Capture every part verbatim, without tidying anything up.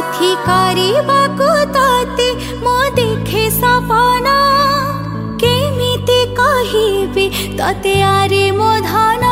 साथी କରିବାକୁ तते मो देखे सपना केमिति कहिबी तते आरे मो धन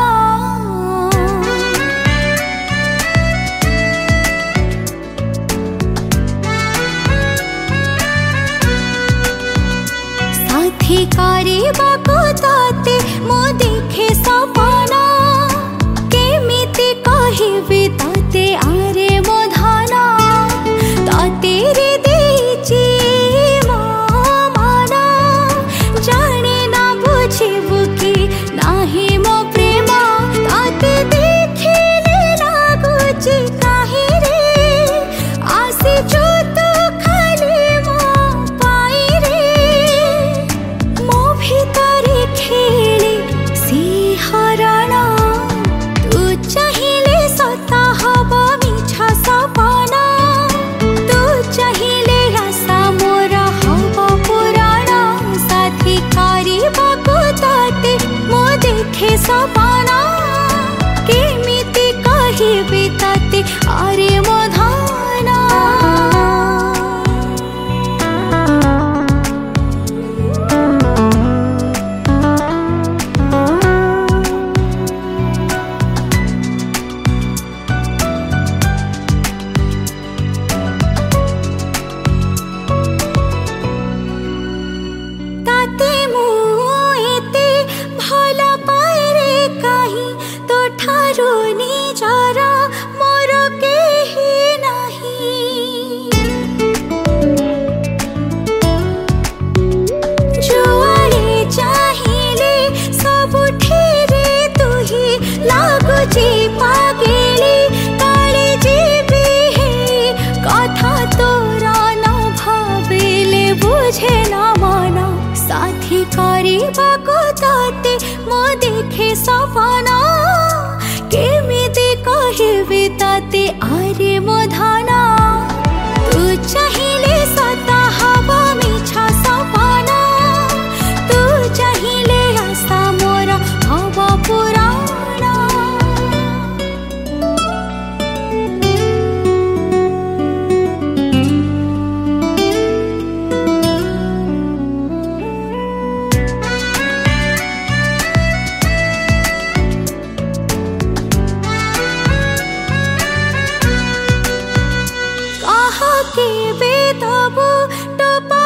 साथी କରିବାକୁ तते मो देखे सपना केमिति कहिबी तते आरे मो धन तते रे देछि मो मन जाने ना बुझिबु कि नाही मो प्रेम तते देखिले लागुछि काहे रे आसिछु तू खाली मो पाई रे मो भितरे खेले सिंहरण तू चाहिले सता हब मिछा सपना तू चाहिले आशा मोर हब पुराण साथी କରିବାକୁ तते मो देखे सपना केमिति कहिबी तते आरे मो धन ताते मु एते भल पाए रे काहे तो ठारू निजर मोर केही नाही जुआरे चाहिले सबुठी रे तुही लागुछि पागेली काली जीवी हे कथा तोरा न भाबिले बुझे न मन साथी କରିବାକୁ तते मो देखे सपना केमिति कहिबी तते आरे मो धन तू चाहिले सता हब मिछा सपना तू चाहिले आशा मोर हब पुराण के बेदबु टपा